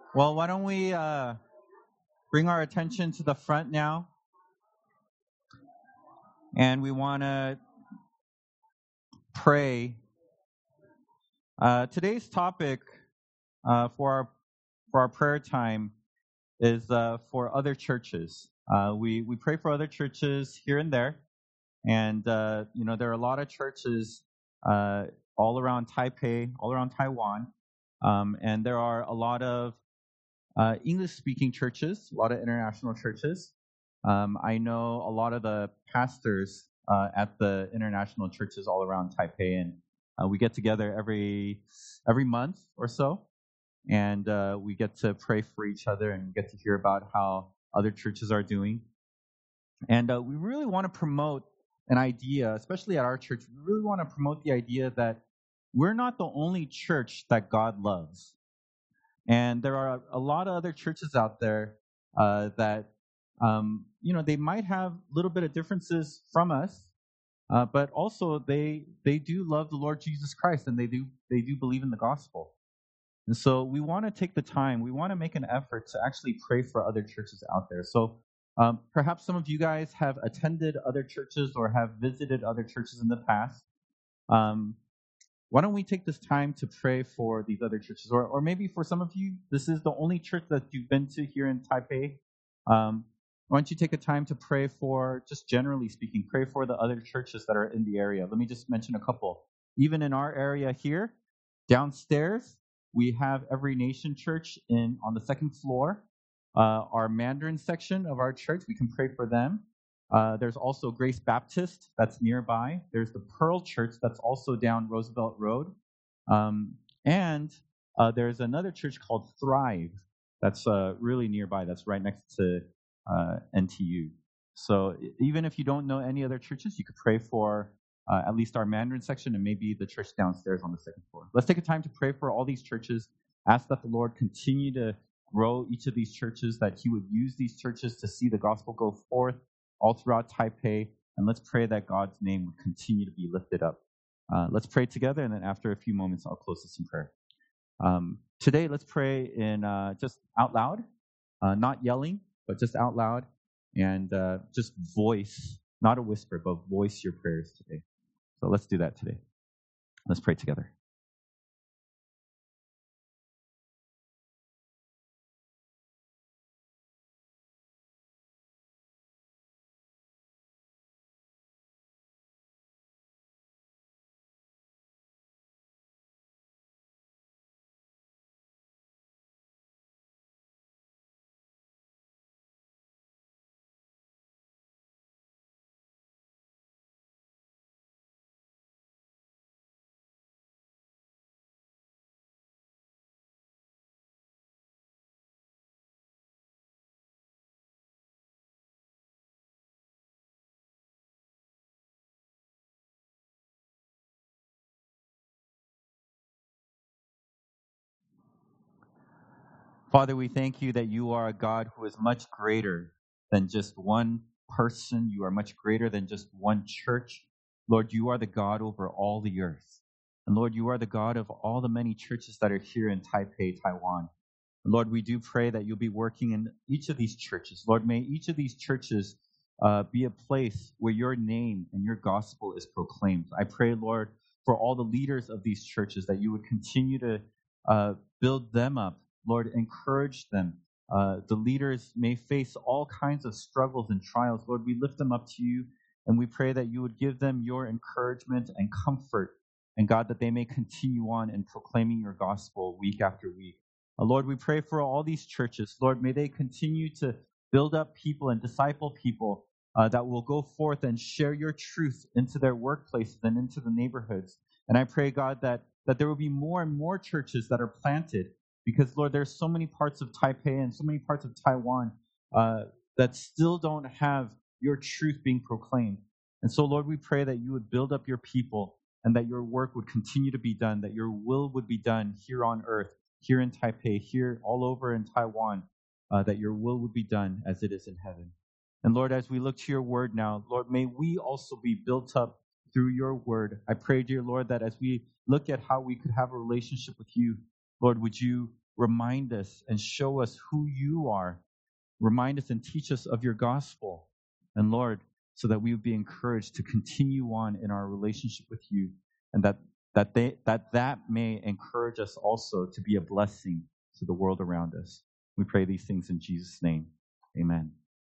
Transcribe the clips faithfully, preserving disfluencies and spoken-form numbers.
Well, why don't we uh, bring our attention to the front now? And we want to pray. Uh, today's topic uh, for our for our prayer time is uh, for other churches. Uh, we we pray for other churches here and there, and uh, you know there are a lot of churches uh, all around Taipei, all around Taiwan, um, and there are a lot of uh, English-speaking churches, a lot of international churches. Um, I know a lot of the pastors uh, at the international churches all around Taipei, and uh, we get together every every month or so, and uh, we get to pray for each other and get to hear about how other churches are doing. And uh, we really want to promote an idea, especially at our church. We really want to promote the idea that we're not the only church that God loves. And there are a lot of other churches out there uh, that, um, you know, they might have a little bit of differences from us, uh, but also they they do love the Lord Jesus Christ, and they do they do believe in the gospel. And so we want to take the time, we want to make an effort to actually pray for other churches out there. So um, perhaps some of you guys have attended other churches or have visited other churches in the past. Um, why don't we take this time to pray for these other churches? Or, or maybe for some of you, this is the only church that you've been to here in Taipei. Um, why don't you take a time to pray for, just generally speaking, pray for the other churches that are in the area. Let me just mention a couple. Even in our area here, downstairs, we have Every Nation Church in on the second floor. Uh, our Mandarin section of our church, we can pray for them. Uh, there's also Grace Baptist that's nearby. There's the Pearl Church that's also down Roosevelt Road. Um, and uh, there's another church called Thrive that's uh, really nearby. That's right next to uh, N T U. So even if you don't know any other churches, you could pray for uh, at least our Mandarin section and maybe the church downstairs on the second floor. Let's take a time to pray for all these churches. Ask that the Lord continue to grow each of these churches, that he would use these churches to see the gospel go forth all throughout Taipei, and let's pray that God's name would continue to be lifted up. Uh, let's pray together, and then after a few moments, I'll close this in prayer. Um, today, let's pray in uh, just out loud, uh, not yelling, but just out loud, and uh, just voice, not a whisper, but voice your prayers today. So let's do that today. Let's pray together. Father, we thank you that you are a God who is much greater than just one person. You are much greater than just one church. Lord, you are the God over all the earth. And Lord, you are the God of all the many churches that are here in Taipei, Taiwan. And Lord, we do pray that you'll be working in each of these churches. Lord, may each of these churches uh, be a place where your name and your gospel is proclaimed. I pray, Lord, for all the leaders of these churches, that you would continue to uh, build them up. Lord, encourage them. Uh, the leaders may face all kinds of struggles and trials. Lord, we lift them up to you, and we pray that you would give them your encouragement and comfort, and God, that they may continue on in proclaiming your gospel week after week. Uh, Lord, we pray for all these churches. Lord, may they continue to build up people and disciple people uh, that will go forth and share your truth into their workplaces and into the neighborhoods. And I pray, God, that, that there will be more and more churches that are planted, because, Lord, there's so many parts of Taipei and so many parts of Taiwan uh, that still don't have your truth being proclaimed. And so, Lord, we pray that you would build up your people and that your work would continue to be done, that your will would be done here on earth, here in Taipei, here all over in Taiwan, uh, that your will would be done as it is in heaven. And, Lord, as we look to your word now, Lord, may we also be built up through your word. I pray, dear Lord, that as we look at how we could have a relationship with you, Lord, would you remind us and show us who you are. Remind us and teach us of your gospel. And Lord, so that we would be encouraged to continue on in our relationship with you, and that that they that that may encourage us also to be a blessing to the world around us. We pray these things in Jesus' name. Amen.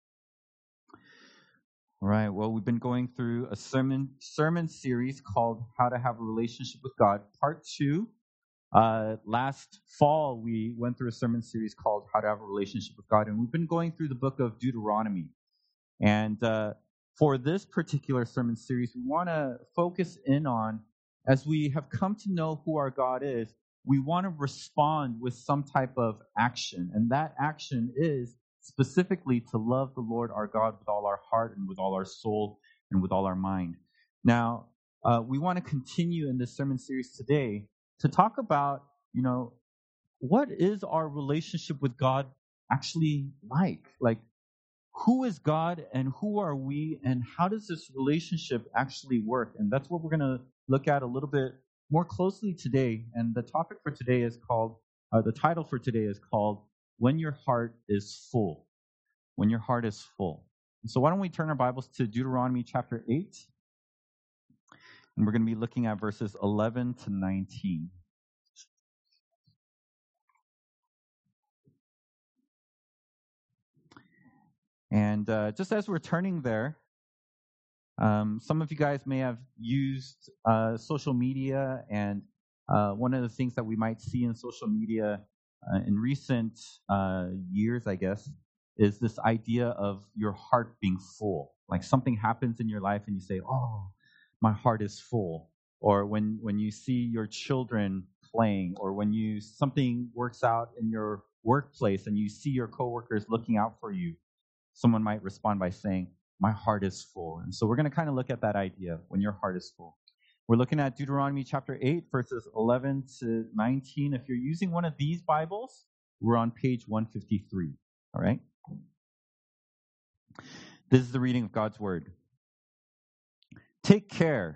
All right. Well, we've been going through a sermon sermon series called How to Have a Relationship with God, Part Two. Uh, last fall, we went through a sermon series called How to Have a Relationship with God, and we've been going through the book of Deuteronomy. And uh, for this particular sermon series, we want to focus in on, as we have come to know who our God is, we want to respond with some type of action. And that action is specifically to love the Lord our God with all our heart and with all our soul and with all our mind. Now, uh, we want to continue in this sermon series today to talk about, you know, what is our relationship with God actually like? Like, who is God and who are we, and how does this relationship actually work? And that's what we're going to look at a little bit more closely today. And the topic for today is called, uh, the title for today is called, When Your Heart is Full. When Your Heart is Full. And so why don't we turn our Bibles to Deuteronomy chapter eight. And we're going to be looking at verses eleven to nineteen. And uh, just as we're turning there, um, some of you guys may have used uh, social media, and uh, one of the things that we might see in social media uh, in recent uh, years, I guess, is this idea of your heart being full. Like something happens in your life and you say, oh, my heart is full. Or when, when you see your children playing, or when you something works out in your workplace and you see your coworkers looking out for you, someone might respond by saying, my heart is full. And so we're going to kind of look at that idea, when your heart is full. We're looking at Deuteronomy chapter eight, verses eleven to nineteen. If you're using one of these Bibles, we're on page one fifty-three. All right? This is the reading of God's word. Take care.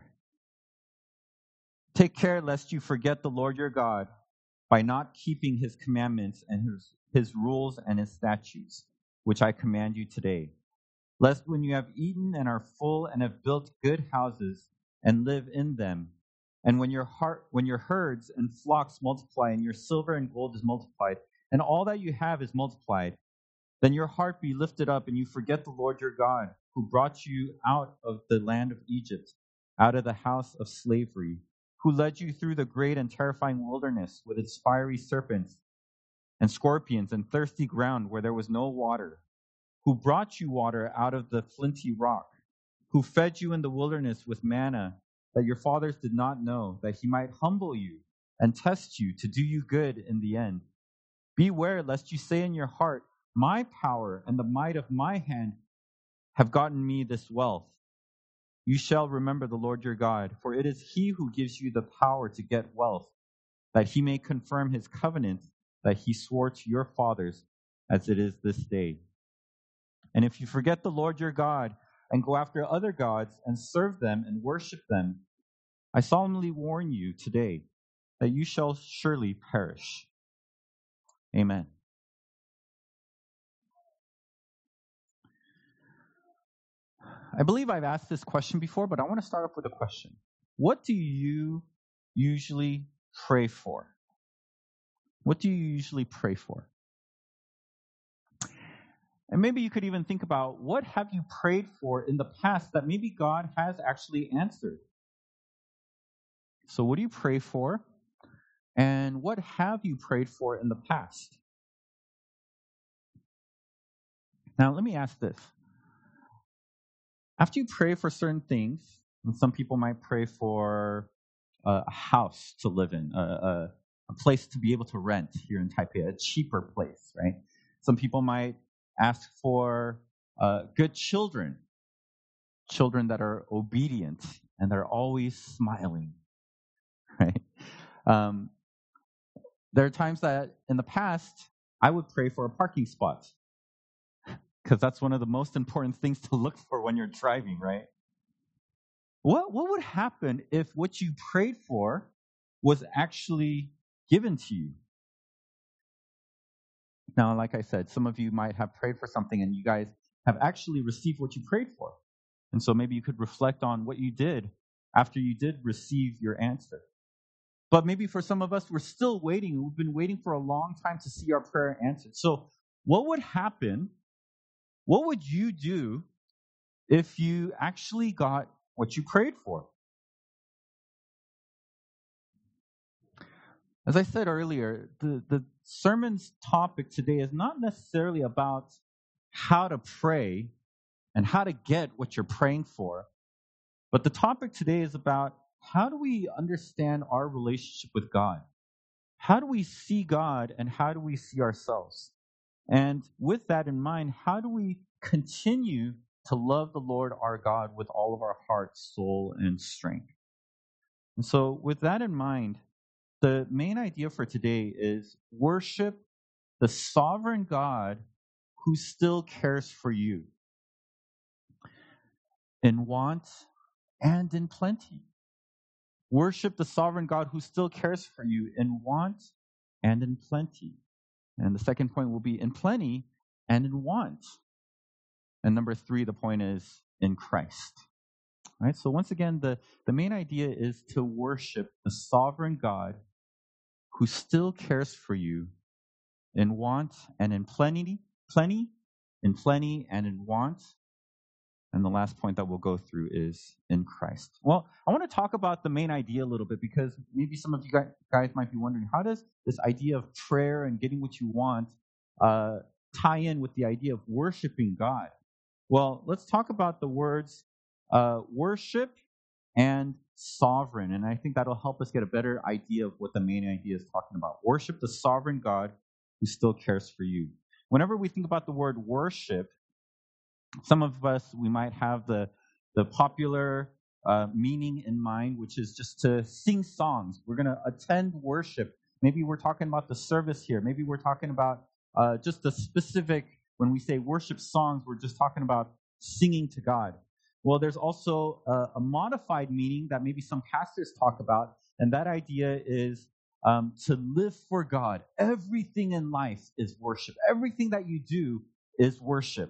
Take care lest you forget the Lord your God by not keeping his commandments and his, his rules and his statutes, which I command you today. Lest when you have eaten and are full and have built good houses and live in them, and when your heart, when your herds and flocks multiply, and your silver and gold is multiplied, and all that you have is multiplied, then your heart be lifted up, and you forget the Lord your God, who brought you out of the land of Egypt, out of the house of slavery, who led you through the great and terrifying wilderness with its fiery serpents and scorpions and thirsty ground where there was no water, who brought you water out of the flinty rock, who fed you in the wilderness with manna that your fathers did not know, that he might humble you and test you to do you good in the end. Beware lest you say in your heart, my power and the might of my hand have gotten me this wealth. You shall remember the Lord your God, for it is he who gives you the power to get wealth, that he may confirm his covenant that he swore to your fathers, as it is this day. And if you forget the Lord your God and go after other gods and serve them and worship them, I solemnly warn you today that you shall surely perish. Amen. I believe I've asked this question before, but I want to start off with a question. What do you usually pray for? What do you usually pray for? And maybe you could even think about, what have you prayed for in the past that maybe God has actually answered? So what do you pray for? And what have you prayed for in the past? Now, let me ask this. After you pray for certain things, and some people might pray for a house to live in, a, a, a place to be able to rent here in Taipei, a cheaper place, right? Some people might ask for uh, good children, children that are obedient and they're always smiling, right? Um, there are times that in the past, I would pray for a parking spot, because that's one of the most important things to look for when you're driving, right? What what would happen if what you prayed for was actually given to you? Now, like I said, some of you might have prayed for something and you guys have actually received what you prayed for. And so maybe you could reflect on what you did after you did receive your answer. But maybe for some of us, we're still waiting. We've been waiting for a long time to see our prayer answered. So what would happen? What would you do if you actually got what you prayed for? As I said earlier, the, the sermon's topic today is not necessarily about how to pray and how to get what you're praying for, but the topic today is about how do we understand our relationship with God? How do we see God and how do we see ourselves? And with that in mind, how do we continue to love the Lord our God with all of our heart, soul, and strength? And so with that in mind, the main idea for today is worship the sovereign God who still cares for you in want and in plenty. Worship the sovereign God who still cares for you in want and in plenty. And the second point will be in plenty and in want. And number three, the point is in Christ. All right, so once again, the, the main idea is to worship the sovereign God who still cares for you in want and in plenty, plenty, in plenty and in want. And the last point that we'll go through is in Christ. Well, I want to talk about the main idea a little bit because maybe some of you guys might be wondering, how does this idea of prayer and getting what you want uh, tie in with the idea of worshiping God? Well, let's talk about the words uh, worship and sovereign. And I think that'll help us get a better idea of what the main idea is talking about. Worship the sovereign God who still cares for you. Whenever we think about the word worship, some of us, we might have the, the popular uh, meaning in mind, which is just to sing songs. We're going to attend worship. Maybe we're talking about the service here. Maybe we're talking about uh, just a specific, when we say worship songs, we're just talking about singing to God. Well, there's also a, a modified meaning that maybe some pastors talk about, and that idea is um, to live for God. Everything in life is worship. Everything that you do is worship.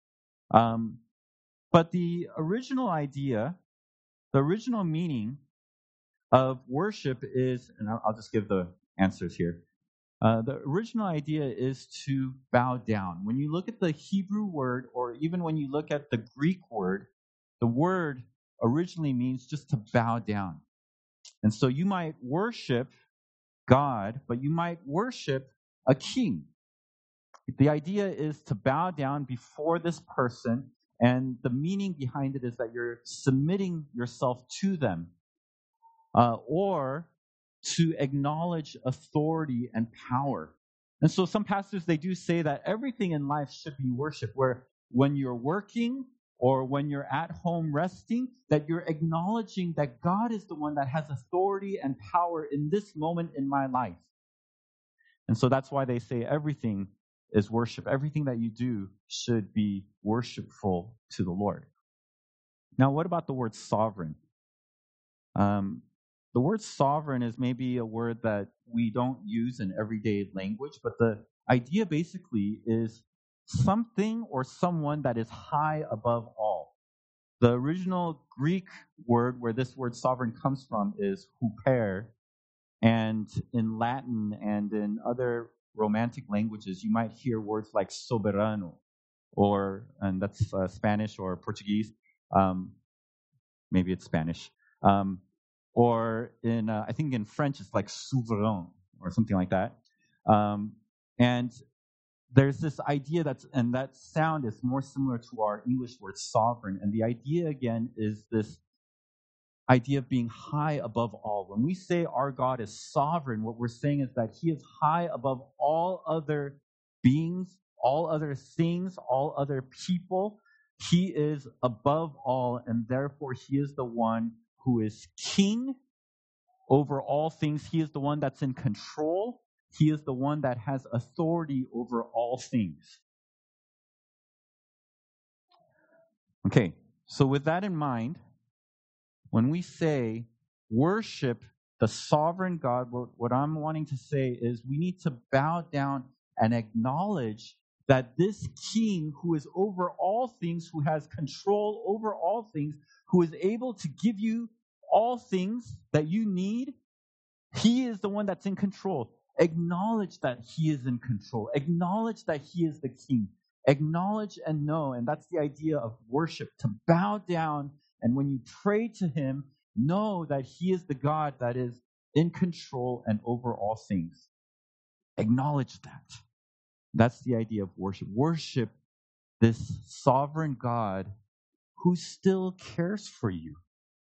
Um, but the original idea, the original meaning of worship is, and I'll, I'll just give the answers here. Uh, the original idea is to bow down. When you look at the Hebrew word, or even when you look at the Greek word, the word originally means just to bow down. And so you might worship God, but you might worship a king. The idea is to bow down before this person, and the meaning behind it is that you're submitting yourself to them, uh, or to acknowledge authority and power. And so some pastors, they do say that everything in life should be worship, where when you're working or when you're at home resting, that you're acknowledging that God is the one that has authority and power in this moment in my life. And so that's why they say everything is worship. Everything that you do should be worshipful to the Lord. Now, what about the word sovereign? Um, the word sovereign is maybe a word that we don't use in everyday language, but the idea basically is something or someone that is high above all. The original Greek word where this word sovereign comes from is huper, and in Latin and in other Romantic languages, you might hear words like soberano, or, and that's uh, Spanish or Portuguese. Um, maybe it's Spanish. Um, or in, uh, I think in French, it's like souverain or something like that. Um, and there's this idea that's, and that sound is more similar to our English word sovereign. And the idea again is this idea of being high above all. When we say our God is sovereign, what we're saying is that he is high above all other beings, all other things, all other people. He is above all, and therefore he is the one who is king over all things. He is the one that's in control. He is the one that has authority over all things. Okay, so with that in mind, when we say worship the sovereign God, what, what I'm wanting to say is we need to bow down and acknowledge that this king who is over all things, who has control over all things, who is able to give you all things that you need, he is the one that's in control. Acknowledge that he is in control. Acknowledge that he is the king. Acknowledge and know, and that's the idea of worship, to bow down, and when you pray to him, know that he is the God that is in control and over all things. Acknowledge that. That's the idea of worship. Worship this sovereign God who still cares for you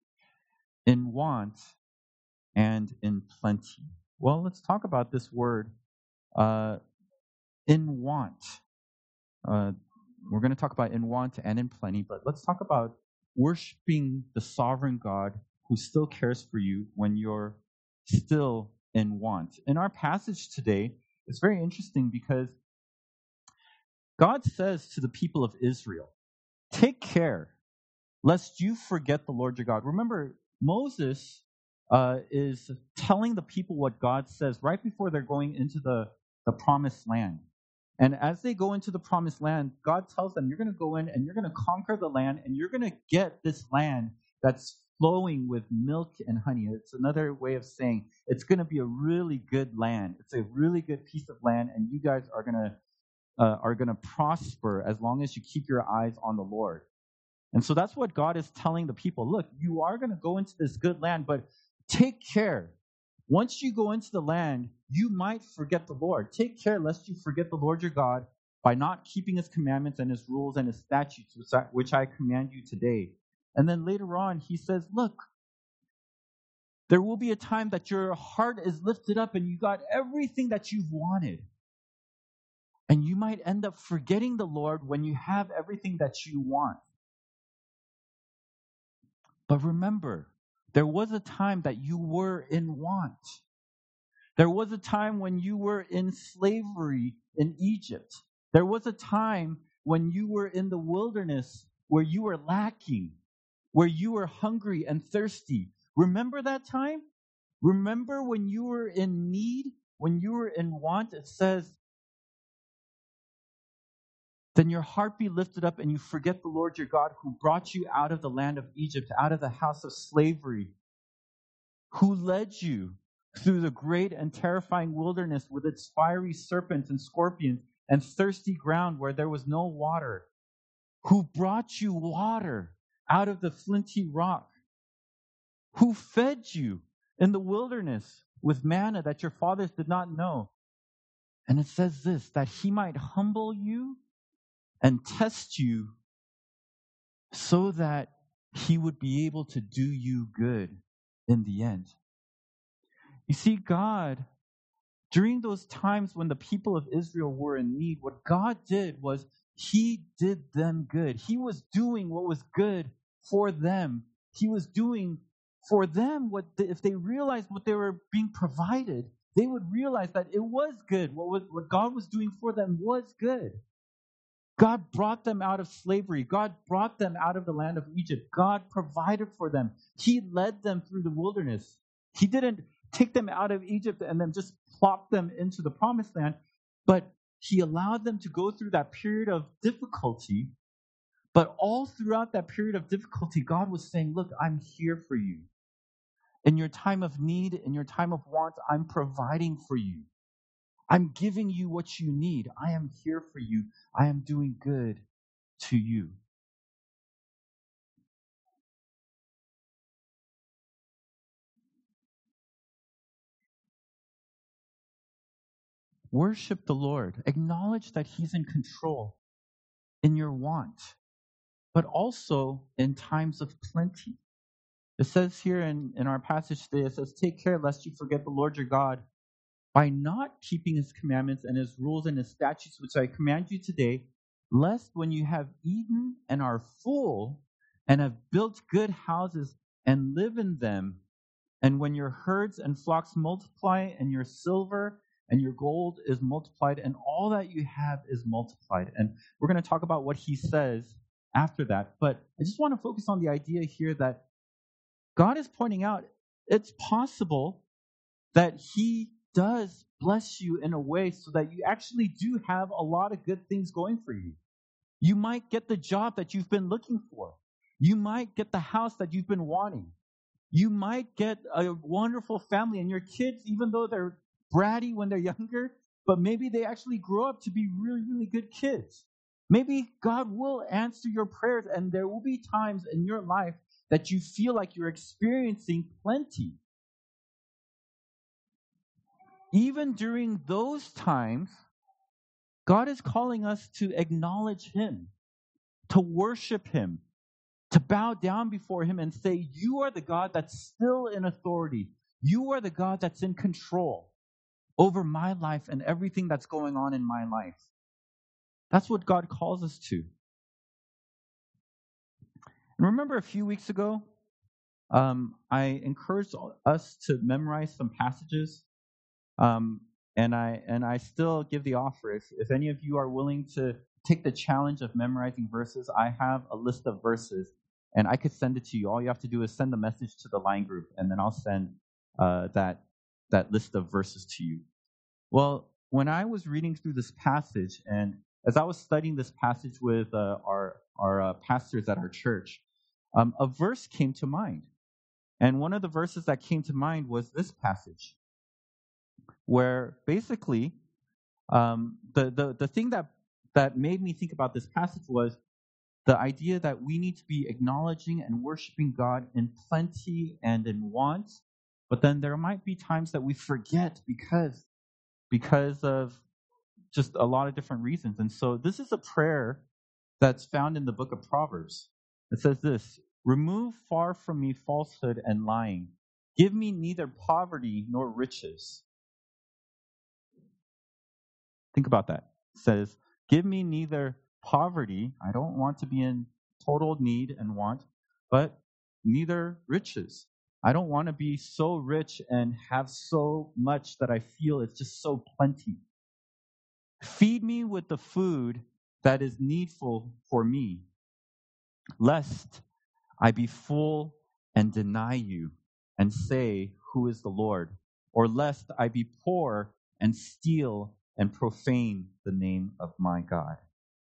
in want and in plenty. Well, let's talk about this word, uh, in want. Uh, we're going to talk about in want and in plenty, but let's talk about worshiping the sovereign God who still cares for you when you're still in want. In our passage today, it's very interesting because God says to the people of Israel, take care lest you forget the Lord your God. Remember, Moses uh, is telling the people what God says right before they're going into the, the promised land. And as they go into the promised land, God tells them, you're going to go in and you're going to conquer the land, and you're going to get this land that's flowing with milk and honey. It's another way of saying it's going to be a really good land. It's a really good piece of land, and you guys are going to uh, are going to prosper as long as you keep your eyes on the Lord. And so that's what God is telling the people. Look, you are going to go into this good land, but take care. Once you go into the land, you might forget the Lord. Take care lest you forget the Lord your God by not keeping his commandments and his rules and his statutes, which I, which I command you today. And then later on, he says, look, there will be a time that your heart is lifted up and you got everything that you've wanted. And you might end up forgetting the Lord when you have everything that you want. But remember, there was a time that you were in want. There was a time when you were in slavery in Egypt. There was a time when you were in the wilderness where you were lacking, where you were hungry and thirsty. Remember that time? Remember when you were in need, when you were in want? It says, then your heart be lifted up and you forget the Lord your God who brought you out of the land of Egypt, out of the house of slavery, who led you through the great and terrifying wilderness with its fiery serpents and scorpions and thirsty ground where there was no water, who brought you water out of the flinty rock, who fed you in the wilderness with manna that your fathers did not know. And it says this, that he might humble you and test you so that he would be able to do you good in the end. You see, God, during those times when the people of Israel were in need, what God did was he did them good. He was doing what was good for them. He was doing for them what the, if they realized what they were being provided, they would realize that it was good. What, was, what God was doing for them was good. God brought them out of slavery. God brought them out of the land of Egypt. God provided for them. He led them through the wilderness. He didn't take them out of Egypt and then just plop them into the promised land, but he allowed them to go through that period of difficulty. But all throughout that period of difficulty, God was saying, look, I'm here for you. In your time of need, in your time of want, I'm providing for you. I'm giving you what you need. I am here for you. I am doing good to you. Worship the Lord. Acknowledge that he's in control in your want, but also in times of plenty. It says here in, in our passage today, it says, take care lest you forget the Lord your God by not keeping his commandments and his rules and his statutes, which I command you today, lest when you have eaten and are full and have built good houses and live in them, and when your herds and flocks multiply and your silver and your gold is multiplied and all that you have is multiplied. And we're going to talk about what he says after that. But I just want to focus on the idea here that God is pointing out it's possible that he does bless you in a way so that you actually do have a lot of good things going for you. You might get the job that you've been looking for. You might get the house that you've been wanting. You might get a wonderful family, and your kids, even though they're bratty when they're younger, but maybe they actually grow up to be really, really good kids. Maybe God will answer your prayers, and there will be times in your life that you feel like you're experiencing plenty. Even during those times, God is calling us to acknowledge Him, to worship Him, to bow down before Him and say, you are the God that's still in authority. You are the God that's in control over my life and everything that's going on in my life. That's what God calls us to. And remember a few weeks ago, um, I encouraged us to memorize some passages. Um, and I and I still give the offer. If, if any of you are willing to take the challenge of memorizing verses, I have a list of verses, and I could send it to you. All you have to do is send the message to the line group, and then I'll send uh, that that list of verses to you. Well, when I was reading through this passage, and as I was studying this passage with uh, our our uh, pastors at our church, um, a verse came to mind, and one of the verses that came to mind was this passage, where basically um, the, the the thing that that made me think about this passage was the idea that we need to be acknowledging and worshiping God in plenty and in want, but then there might be times that we forget because because of just a lot of different reasons. And so this is a prayer that's found in the book of Proverbs. It says this: remove far from me falsehood and lying. Give me neither poverty nor riches. Think about that. It says, give me neither poverty, I don't want to be in total need and want, but neither riches. I don't want to be so rich and have so much that I feel it's just so plenty. Feed me with the food that is needful for me, lest I be full and deny you and say, who is the Lord? Or lest I be poor and steal and profane the name of my God.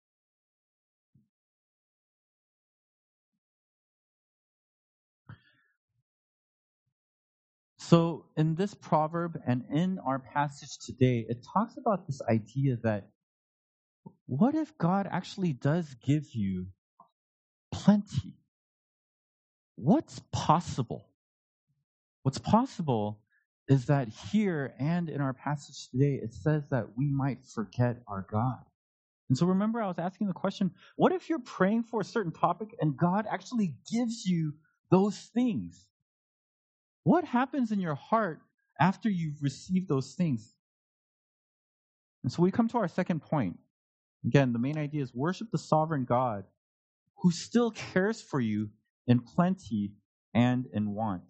So in this proverb and in our passage today, it talks about this idea that what if God actually does give you plenty? What's possible? What's possible is that here and in our passage today, it says that we might forget our God. And so remember, I was asking the question, what if you're praying for a certain topic and God actually gives you those things? What happens in your heart after you've received those things? And so we come to our second point. Again, the main idea is worship the sovereign God who still cares for you in plenty and in want.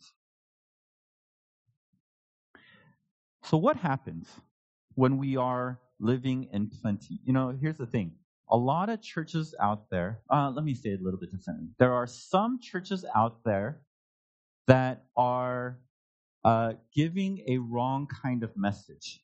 So what happens when we are living in plenty? You know, here's the thing. A lot of churches out there, uh, let me say it a little bit differently. There are some churches out there that are uh, giving a wrong kind of message.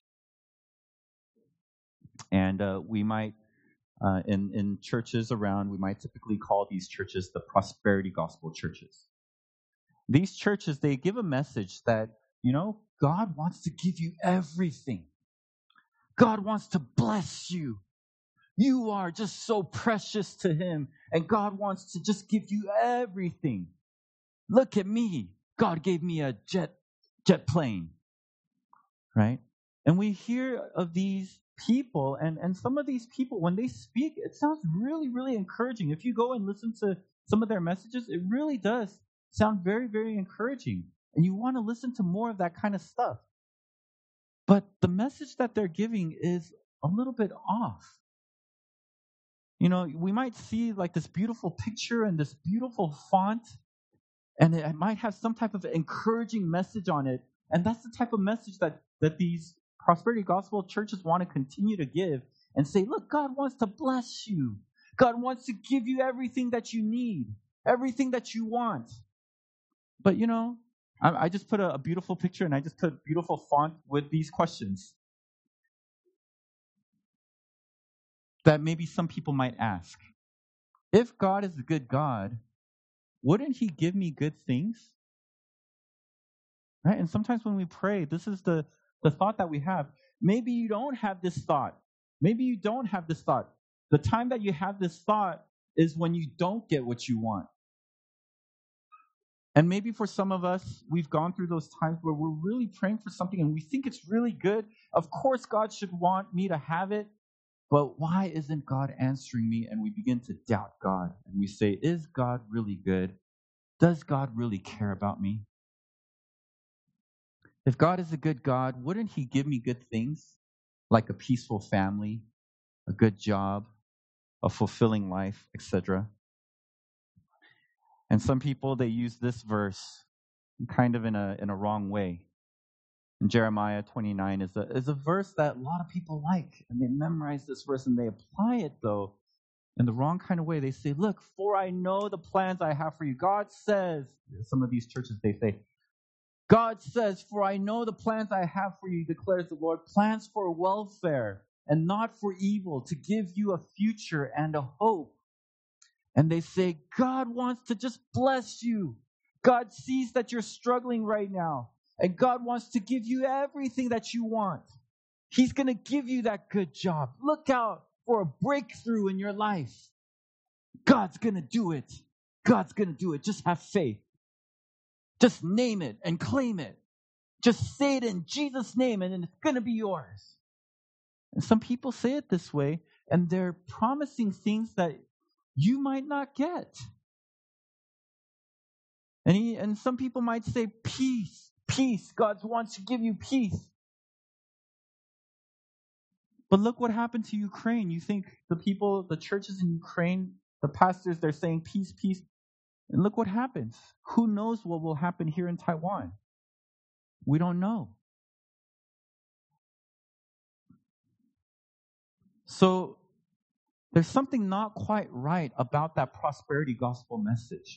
And uh, we might, uh, in, in churches around, we might typically call these churches the prosperity gospel churches. These churches, they give a message that, you know, God wants to give you everything. God wants to bless you. You are just so precious to Him, and God wants to just give you everything. Look at me. God gave me a jet jet plane, right? And we hear of these people, and, and some of these people, when they speak, it sounds really, really encouraging. If you go and listen to some of their messages, it really does sound very, very encouraging. And you want to listen to more of that kind of stuff. But the message that they're giving is a little bit off. You know, we might see like this beautiful picture and this beautiful font, and it might have some type of encouraging message on it. And that's the type of message that, that these prosperity gospel churches want to continue to give and say, look, God wants to bless you. God wants to give you everything that you need, everything that you want. But, you know, I, I just put a, a beautiful picture and I just put beautiful font with these questions that maybe some people might ask. If God is a good God, wouldn't he give me good things? Right? And sometimes when we pray, this is the, the thought that we have. Maybe you don't have this thought. Maybe you don't have this thought. The time that you have this thought is when you don't get what you want. And maybe for some of us, we've gone through those times where we're really praying for something and we think it's really good. Of course, God should want me to have it. But why isn't God answering me? And we begin to doubt God. And we say, is God really good? Does God really care about me? If God is a good God, wouldn't he give me good things like a peaceful family, a good job, a fulfilling life, et cetera? And some people, they use this verse kind of in a in a wrong way. And Jeremiah twenty-nine is a, is a verse that a lot of people like, and they memorize this verse and they apply it, though, in the wrong kind of way. They say, look, for I know the plans I have for you. God says, some of these churches, they say, God says, for I know the plans I have for you, declares the Lord, plans for welfare and not for evil, to give you a future and a hope. And they say, God wants to just bless you. God sees that you're struggling right now. And God wants to give you everything that you want. He's going to give you that good job. Look out for a breakthrough in your life. God's going to do it. God's going to do it. Just have faith. Just name it and claim it. Just say it in Jesus' name and it's going to be yours. And some people say it this way, and they're promising things that you might not get. And, he, and some people might say, peace, peace. God wants to give you peace. But look what happened to Ukraine. You think the people, the churches in Ukraine, the pastors, they're saying peace, peace. And look what happens. Who knows what will happen here in Taiwan? We don't know. So there's something not quite right about that prosperity gospel message.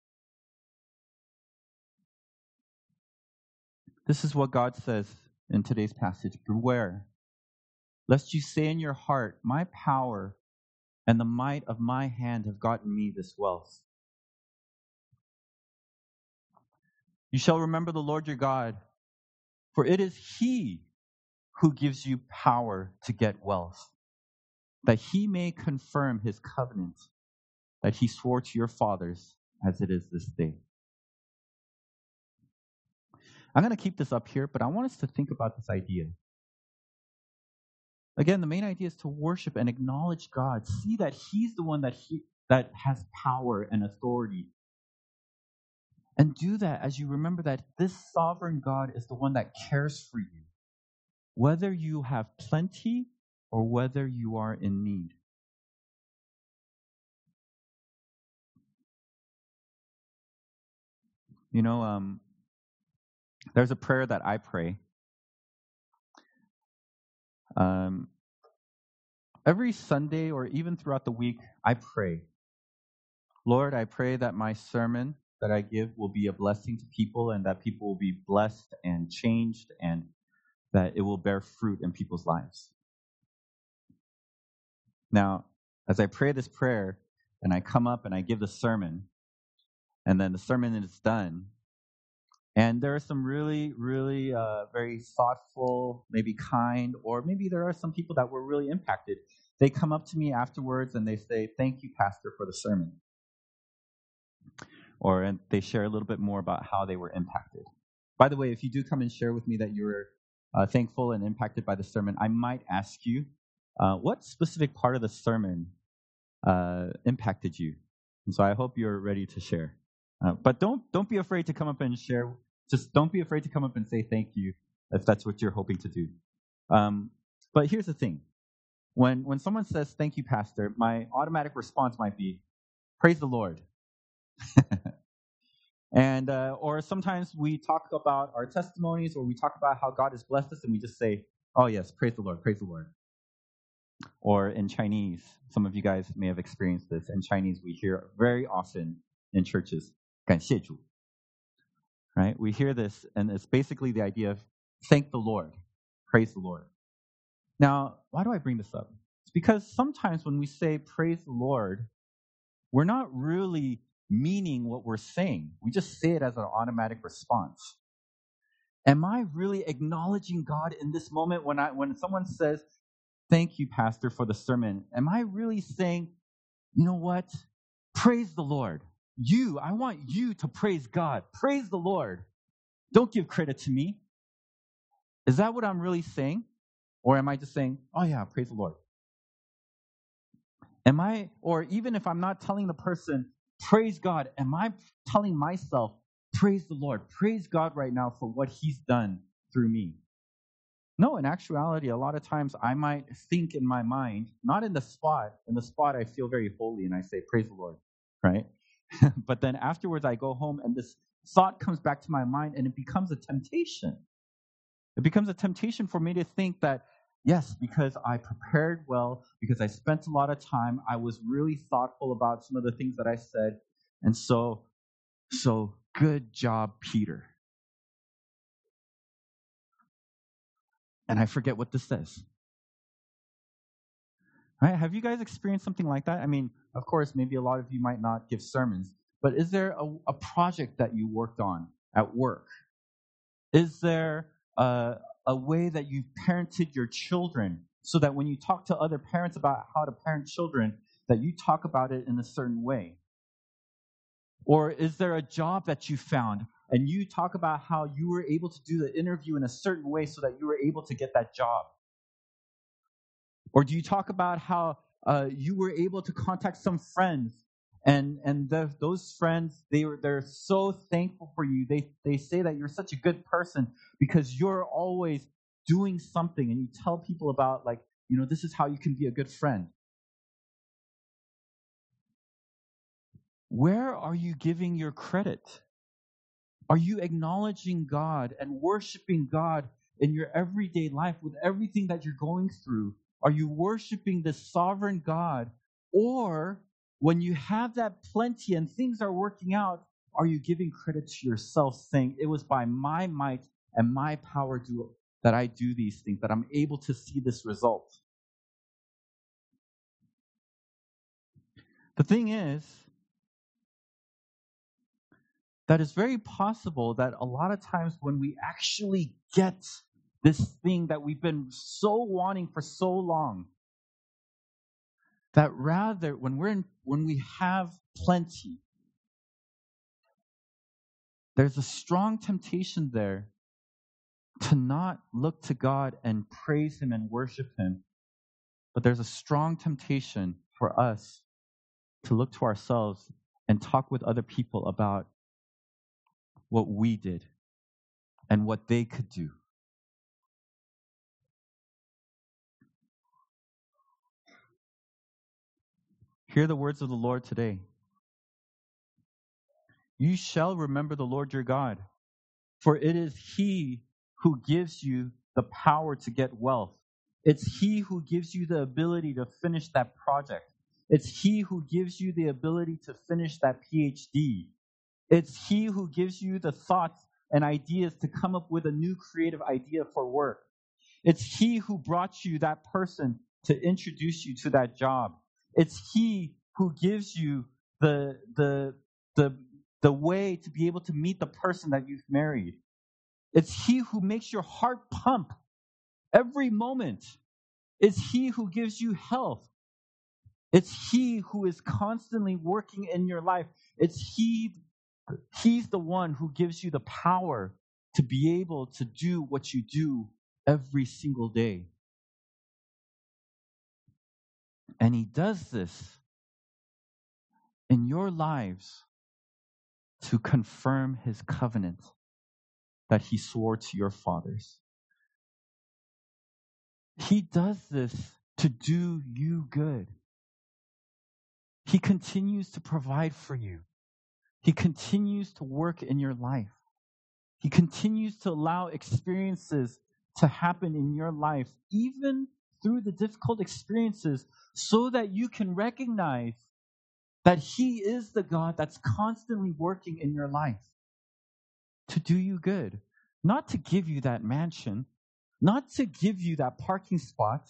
This is what God says in today's passage. Beware, lest you say in your heart, my power and the might of my hand have gotten me this wealth. You shall remember the Lord your God, for it is he who gives you power to get wealth, that he may confirm his covenant that he swore to your fathers as it is this day. I'm going to keep this up here, but I want us to think about this idea. Again, the main idea is to worship and acknowledge God. See that he's the one that he that has power and authority. And do that as you remember that this sovereign God is the one that cares for you, whether you have plenty or whether you are in need. You know, um, there's a prayer that I pray. Um, every Sunday or even throughout the week, I pray. Lord, I pray that my sermon that I give will be a blessing to people and that people will be blessed and changed and that it will bear fruit in people's lives. Now, as I pray this prayer and I come up and I give the sermon, and then the sermon is done, and there are some really, really uh, very thoughtful, maybe kind, or maybe there are some people that were really impacted. They come up to me afterwards and they say, thank you, Pastor, for the sermon. Or and they share a little bit more about how they were impacted. By the way, if you do come and share with me that you were uh, thankful and impacted by the sermon, I might ask you, uh, what specific part of the sermon uh, impacted you? And so I hope you're ready to share. Uh, but don't don't be afraid to come up and share. Just don't be afraid to come up and say thank you if that's what you're hoping to do. Um, but here's the thing. When, when someone says, thank you, Pastor, my automatic response might be, praise the Lord. and uh, Or sometimes we talk about our testimonies or we talk about how God has blessed us and we just say, oh yes, praise the Lord, praise the Lord. Or in Chinese, some of you guys may have experienced this. In Chinese, we hear very often in churches, 感谢主. right? We hear this, and it's basically the idea of thank the Lord, praise the Lord. Now, why do I bring this up? It's because sometimes when we say praise the Lord, we're not really meaning what we're saying. We just say it as an automatic response. Am I really acknowledging God in this moment when I when someone says, "Thank you, Pastor, for the sermon"? Am I really saying, "You know what? Praise the Lord. You, I want you to praise God. Praise the Lord. Don't give credit to me." Is that what I'm really saying? Or am I just saying, "Oh yeah, praise the Lord"? Am I, or even if I'm not telling the person, praise God, am I telling myself, praise the Lord, praise God right now for what he's done through me? No, in actuality, a lot of times I might think in my mind, not in the spot. In the spot, I feel very holy and I say, praise the Lord, right? But then afterwards, I go home and this thought comes back to my mind and it becomes a temptation. It becomes a temptation for me to think that, yes, because I prepared well, because I spent a lot of time, I was really thoughtful about some of the things that I said, and so, so good job, Peter. And I forget what this says. Right? Have you guys experienced something like that? I mean, of course, maybe a lot of you might not give sermons, but is there a, a project that you worked on at work? Is there a, a way that you've parented your children so that when you talk to other parents about how to parent children, that you talk about it in a certain way? Or is there a job that you found and you talk about how you were able to do the interview in a certain way so that you were able to get that job? Or do you talk about how uh, you were able to contact some friends and and the, those friends, they were they're so thankful for you. They they say that you're such a good person because you're always doing something, and you tell people about, like, you know, this is how you can be a good friend. Where are you giving your credit? Are you acknowledging God and worshiping God in your everyday life with everything that you're going through? Are you worshiping the sovereign God? Or when you have that plenty and things are working out, are you giving credit to yourself, saying, it was by my might and my power do, that I do these things, that I'm able to see this result? The thing is, that it's very possible that a lot of times when we actually get this thing that we've been so wanting for so long, that rather when we're in, when we have plenty, there's a strong temptation there to not look to God and praise him and worship him. But there's a strong temptation for us to look to ourselves and talk with other people about what we did and what they could do. Hear the words of the Lord today. You shall remember the Lord your God, for it is he who gives you the power to get wealth. It's he who gives you the ability to finish that project. It's he who gives you the ability to finish that P H D. It's he who gives you the thoughts and ideas to come up with a new creative idea for work. It's he who brought you that person to introduce you to that job. It's he who gives you the the the the way to be able to meet the person that you've married. It's he who makes your heart pump every moment. It's he who gives you health. It's he who is constantly working in your life. It's he, he's the one who gives you the power to be able to do what you do every single day. And he does this in your lives to confirm his covenant that he swore to your fathers. He does this to do you good. He continues to provide for you. He continues to work in your life. He continues to allow experiences to happen in your life, even through the difficult experiences, so that you can recognize that he is the God that's constantly working in your life. to do you good, not to give you that mansion, not to give you that parking spot,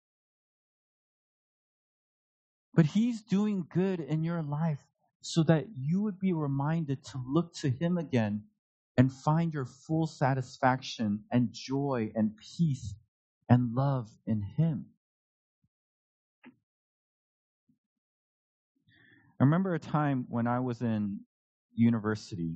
but he's doing good in your life so that you would be reminded to look to him again and find your full satisfaction and joy and peace and love in him. I remember a time when I was in university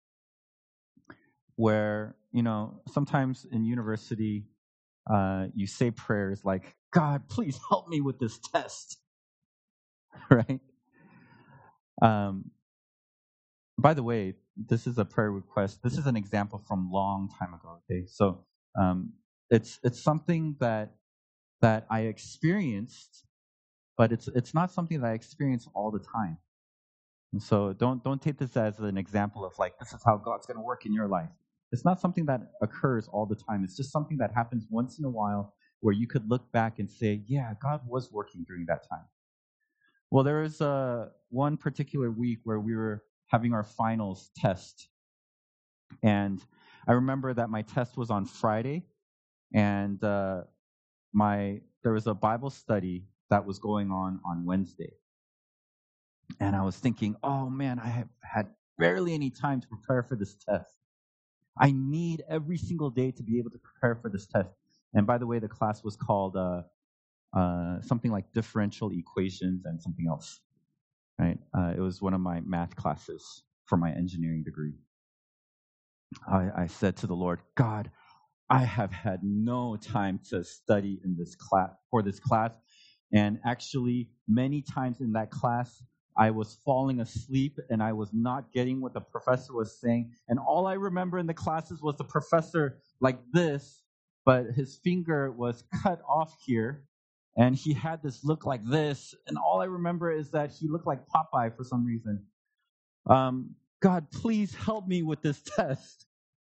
where, you know, sometimes in university, uh, you say prayers like, God, please help me with this test, right? Um, by the way, this is a prayer request. This is an example from long time ago, okay? So um, it's it's something that that I experienced, but it's it's not something that I experience all the time. And so don't don't take this as an example of like, this is how God's going to work in your life. It's not something that occurs all the time. It's just something that happens once in a while where you could look back and say, yeah, God was working during that time. Well, there was uh, one particular week where we were having our finals test. And I remember that my test was on Friday, and uh, my there was a Bible study that was going on on Wednesday. And I was thinking, oh man, I have had barely any time to prepare for this test. I need every single day to be able to prepare for this test. And by the way, the class was called uh, uh, something like differential equations and something else, right? Uh, it was one of my math classes for my engineering degree. I, I said to the Lord, God, I have had no time to study in this class for this class. And actually, many times in that class, I was falling asleep and I was not getting what the professor was saying. And all I remember in the classes was the professor like this, but his finger was cut off here. And he had this look like this. And all I remember is that he looked like Popeye for some reason. Um, God, please help me with this test.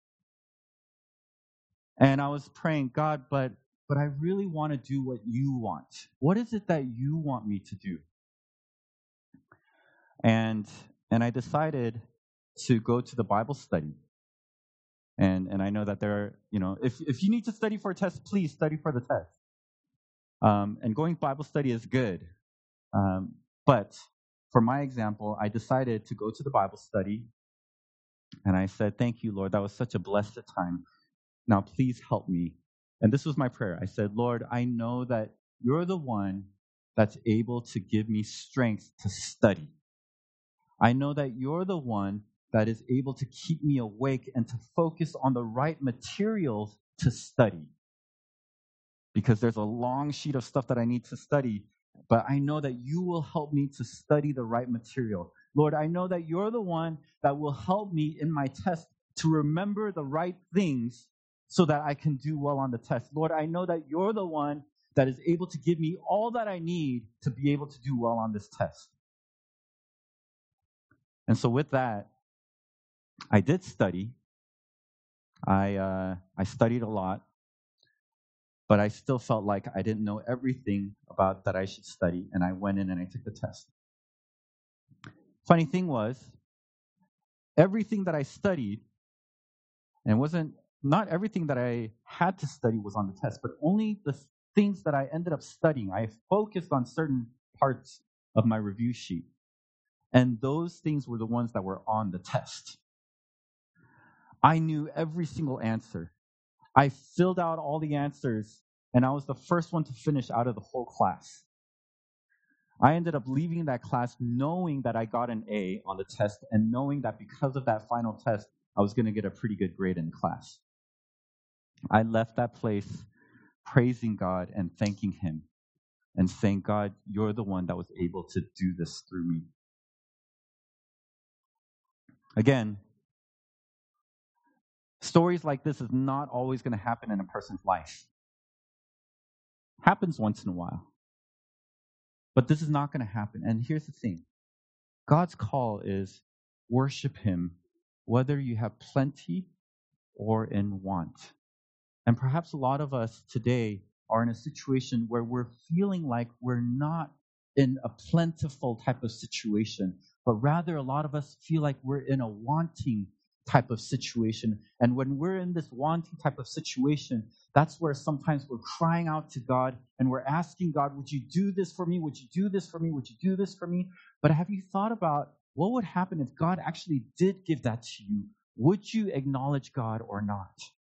And I was praying, God, but but I really want to do what you want. What is it that you want me to do? And and I decided to go to the Bible study. And and I know that there are, you know, if, if you need to study for a test, please study for the test. Um, and going Bible study is good. Um, but for my example, I decided to go to the Bible study. And I said, thank you, Lord. That was such a blessed time. Now, please help me. And this was my prayer. I said, Lord, I know that you're the one that's able to give me strength to study. I know that you're the one that is able to keep me awake and to focus on the right materials to study. Because there's a long sheet of stuff that I need to study, but I know that you will help me to study the right material. Lord, I know that you're the one that will help me in my test to remember the right things so that I can do well on the test. Lord, I know that you're the one that is able to give me all that I need to be able to do well on this test. And so with that, I did study. I uh, I studied a lot, but I still felt like I didn't know everything about that I should study, and I went in and I took the test. Funny thing was, everything that I studied, and wasn't not everything that I had to study was on the test, but only the things that I ended up studying. I focused on certain parts of my review sheet, and those things were the ones that were on the test. I knew every single answer. I filled out all the answers, and I was the first one to finish out of the whole class. I ended up leaving that class knowing that I got an A on the test and knowing that because of that final test, I was going to get a pretty good grade in class. I left that place praising God and thanking him and saying, God, you're the one that was able to do this through me. Again, stories like this is not always going to happen in a person's life. Happens once in a while. But this is not going to happen. And here's the thing. God's call is worship him, whether you have plenty or in want. And perhaps a lot of us today are in a situation where we're feeling like we're not in a plentiful type of situation, but rather a lot of us feel like we're in a wanting type of situation. And when we're in this wanting type of situation, that's where sometimes we're crying out to God and we're asking God, would you do this for me? Would you do this for me? Would you do this for me? But have you thought about what would happen if God actually did give that to you? Would you acknowledge God or not?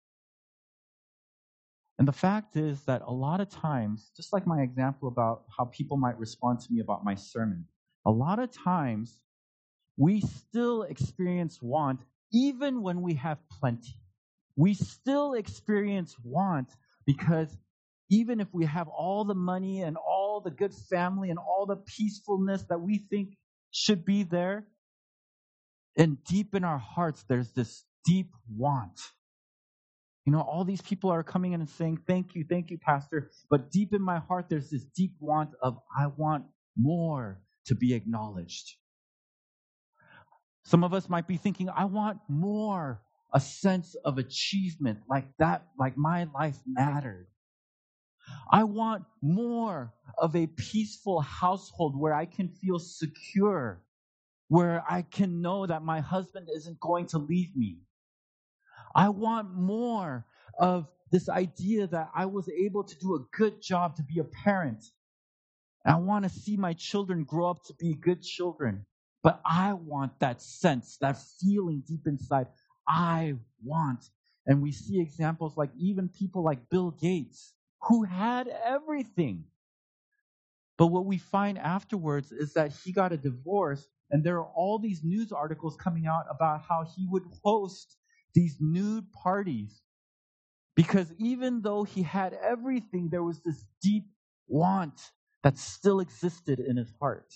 And the fact is that a lot of times, just like my example about how people might respond to me about my sermon, a lot of times we still experience want even when we have plenty. We still experience want because even if we have all the money and all the good family and all the peacefulness that we think should be there, and deep in our hearts, there's this deep want. You know, all these people are coming in and saying, thank you, thank you, Pastor. But deep in my heart, there's this deep want of, I want more to be acknowledged. Some of us might be thinking, I want more, a sense of achievement, like that, like my life mattered. I want more of a peaceful household where I can feel secure, where I can know that my husband isn't going to leave me. I want more of this idea that I was able to do a good job to be a parent. I want to see my children grow up to be good children. But I want that sense, that feeling deep inside. I want. And we see examples like even people like Bill Gates, who had everything. But what we find afterwards is that he got a divorce, and there are all these news articles coming out about how he would host these nude parties. Because even though he had everything, there was this deep want that still existed in his heart.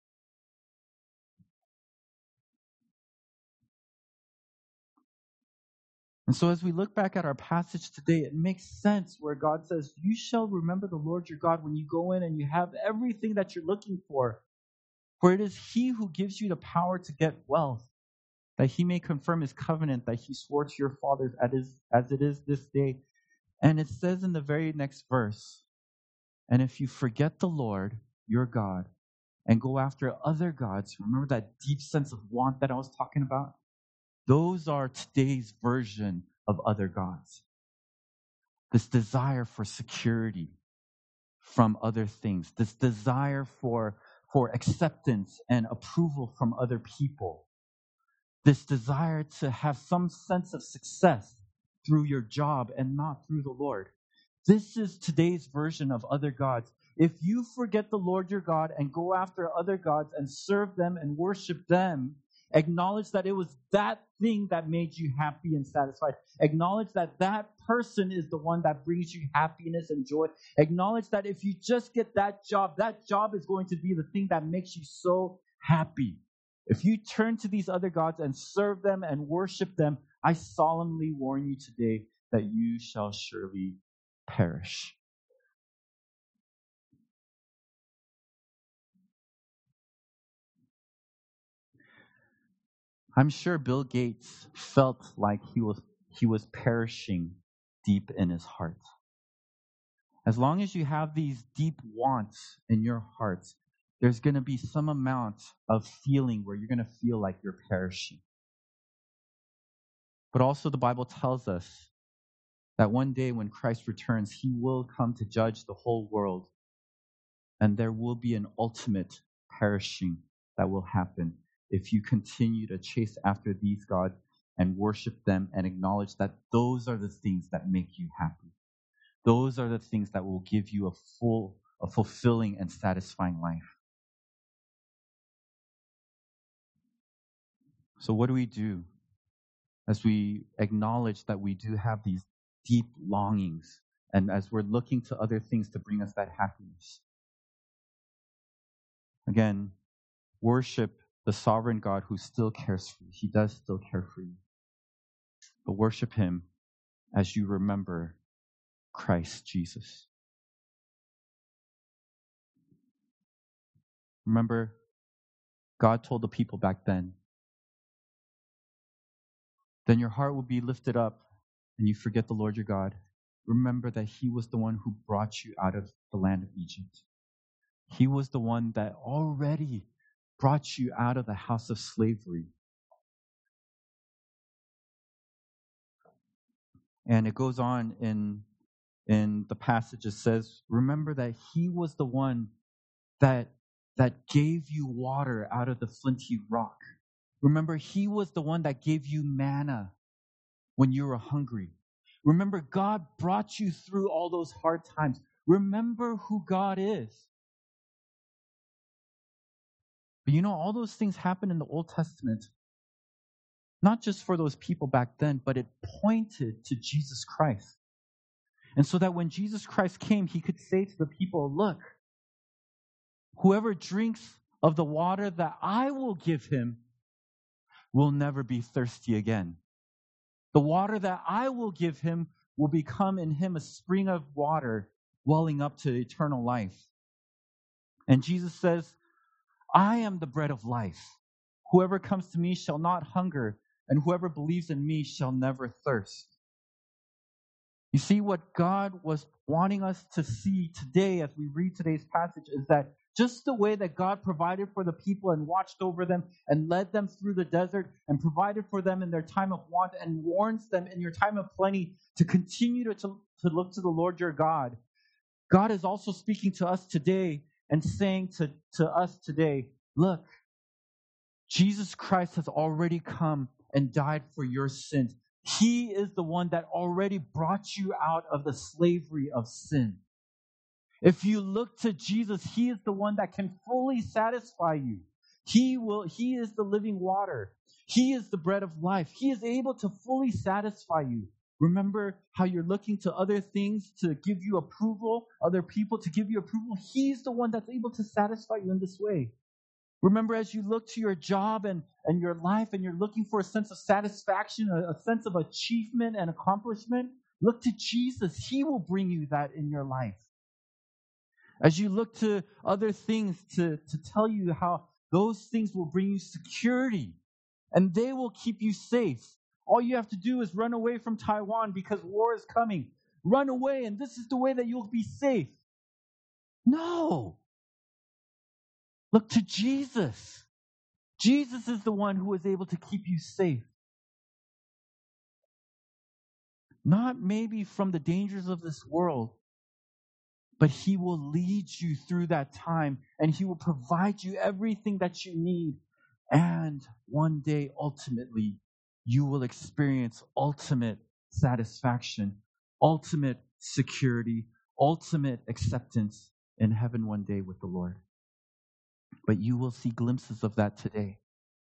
And so as we look back at our passage today, it makes sense where God says, you shall remember the Lord your God when you go in and you have everything that you're looking for. For it is he who gives you the power to get wealth, that he may confirm his covenant that he swore to your fathers as it is this day. And it says in the very next verse, and if you forget the Lord, your God, and go after other gods, remember that deep sense of want that I was talking about? Those are today's version of other gods. This desire for security from other things, this desire for, for acceptance and approval from other people. This desire to have some sense of success through your job and not through the Lord. This is today's version of other gods. If you forget the Lord your God and go after other gods and serve them and worship them, acknowledge that it was that thing that made you happy and satisfied. Acknowledge that that person is the one that brings you happiness and joy. Acknowledge that if you just get that job, that job is going to be the thing that makes you so happy. If you turn to these other gods and serve them and worship them, I solemnly warn you today that you shall surely perish. I'm sure Bill Gates felt like he was he was perishing deep in his heart. As long as you have these deep wants in your heart, there's going to be some amount of feeling where you're going to feel like you're perishing. But also the Bible tells us that one day when Christ returns, he will come to judge the whole world. And there will be an ultimate perishing that will happen if you continue to chase after these gods and worship them and acknowledge that those are the things that make you happy. Those are the things that will give you a full, a fulfilling and satisfying life. So what do we do as we acknowledge that we do have these deep longings and as we're looking to other things to bring us that happiness? Again, worship the sovereign God who still cares for you. He does still care for you. But worship him as you remember Christ Jesus. Remember, God told the people back then, then your heart will be lifted up and you forget the Lord your God. Remember that he was the one who brought you out of the land of Egypt. He was the one that already brought you out of the house of slavery. And it goes on in, in the passage, it says, remember that he was the one that, that gave you water out of the flinty rock. Remember, he was the one that gave you manna when you were hungry. Remember, God brought you through all those hard times. Remember who God is. But you know, all those things happen in the Old Testament, not just for those people back then, but it pointed to Jesus Christ. And so that when Jesus Christ came, he could say to the people, look, whoever drinks of the water that I will give him will never be thirsty again. The water that I will give him will become in him a spring of water welling up to eternal life. And Jesus says, I am the bread of life. Whoever comes to me shall not hunger, and whoever believes in me shall never thirst. You see, what God was wanting us to see today as we read today's passage is that just the way that God provided for the people and watched over them and led them through the desert and provided for them in their time of want and warns them in your time of plenty to continue to, to, to look to the Lord your God, God is also speaking to us today and saying to, to us today, look, Jesus Christ has already come and died for your sins. He is the one that already brought you out of the slavery of sin. If you look to Jesus, he is the one that can fully satisfy you. He will, he is the living water. He is the bread of life. He is able to fully satisfy you. Remember how you're looking to other things to give you approval, other people to give you approval. He's the one that's able to satisfy you in this way. Remember, as you look to your job and, and your life and you're looking for a sense of satisfaction, a, a sense of achievement and accomplishment, look to Jesus. He will bring you that in your life. As you look to other things to, to tell you how those things will bring you security and they will keep you safe. All you have to do is run away from Taiwan because war is coming. Run away and this is the way that you'll be safe. No. Look to Jesus. Jesus is the one who is able to keep you safe. Not maybe from the dangers of this world, but he will lead you through that time and he will provide you everything that you need. And one day, ultimately, you will experience ultimate satisfaction, ultimate security, ultimate acceptance in heaven one day with the Lord. But you will see glimpses of that today.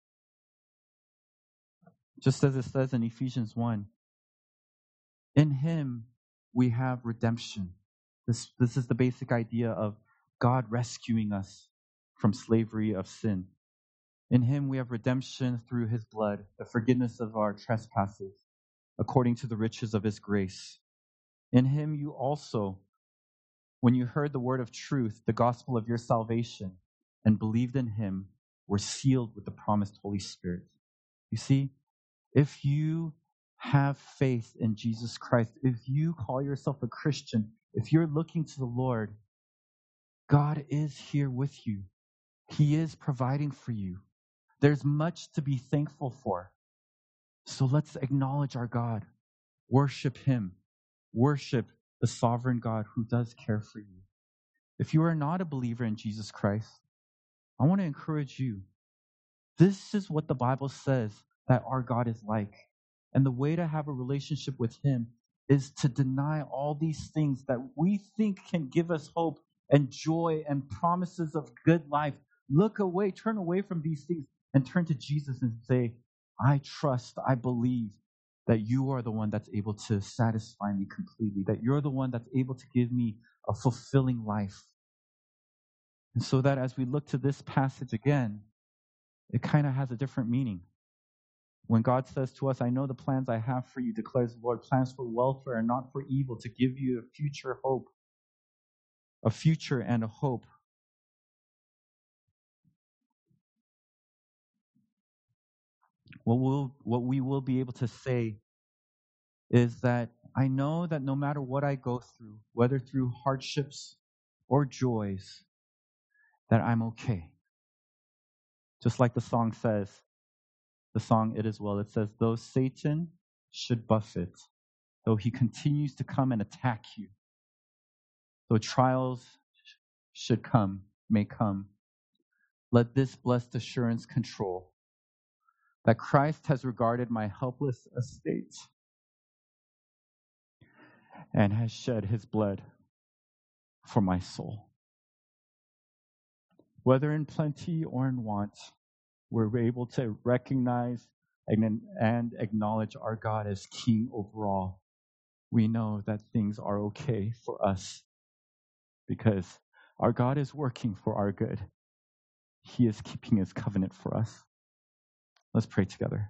Just as it says in Ephesians one, in him we have redemption. This, this is the basic idea of God rescuing us from slavery of sin. In him we have redemption through his blood, the forgiveness of our trespasses, according to the riches of his grace. In him you also, when you heard the word of truth, the gospel of your salvation, and believed in him, were sealed with the promised Holy Spirit. You see, if you have faith in Jesus Christ, if you call yourself a Christian, if you're looking to the Lord, God is here with you. He is providing for you. There's much to be thankful for. So let's acknowledge our God. Worship him. Worship the sovereign God who does care for you. If you are not a believer in Jesus Christ, I want to encourage you. This is what the Bible says that our God is like. And the way to have a relationship with him is to deny all these things that we think can give us hope and joy and promises of good life. Look away, turn away from these things and turn to Jesus and say, I trust, I believe that you are the one that's able to satisfy me completely, that you're the one that's able to give me a fulfilling life. And so that as we look to this passage again, it kind of has a different meaning. When God says to us, I know the plans I have for you, declares the Lord, plans for welfare and not for evil, to give you a future hope, a future and a hope. What we'll, what we will be able to say is that I know that no matter what I go through, whether through hardships or joys, that I'm okay. Just like the song says, the song It Is Well, it says, though Satan should buffet, though he continues to come and attack you, though trials should come, may come, let this blessed assurance control that Christ has regarded my helpless estate and has shed his blood for my soul. Whether in plenty or in want, we're able to recognize and, and acknowledge our God as King over all. We know that things are okay for us because our God is working for our good. He is keeping his covenant for us. Let's pray together.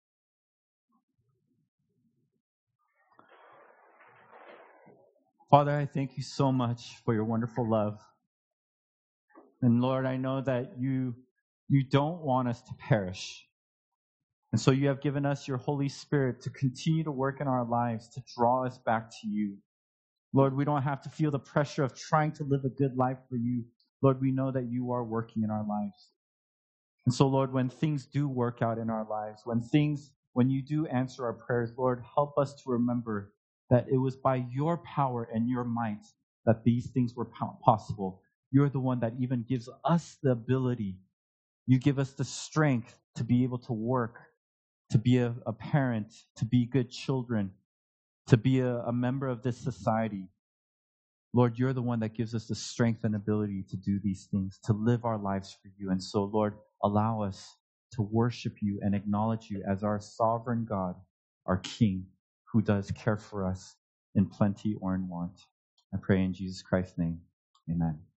Father, I thank you so much for your wonderful love. And Lord, I know that you, you don't want us to perish. And so you have given us your Holy Spirit to continue to work in our lives, to draw us back to you. Lord, we don't have to feel the pressure of trying to live a good life for you. Lord, we know that you are working in our lives. And so, Lord, when things do work out in our lives, when things, when you do answer our prayers, Lord, help us to remember that it was by your power and your might that these things were possible. You're the one that even gives us the ability. You give us the strength to be able to work, to be a, a parent, to be good children, to be a, a member of this society. Lord, you're the one that gives us the strength and ability to do these things, to live our lives for you. And so, Lord, allow us to worship you and acknowledge you as our sovereign God, our King, who does care for us in plenty or in want. I pray in Jesus Christ's name. Amen.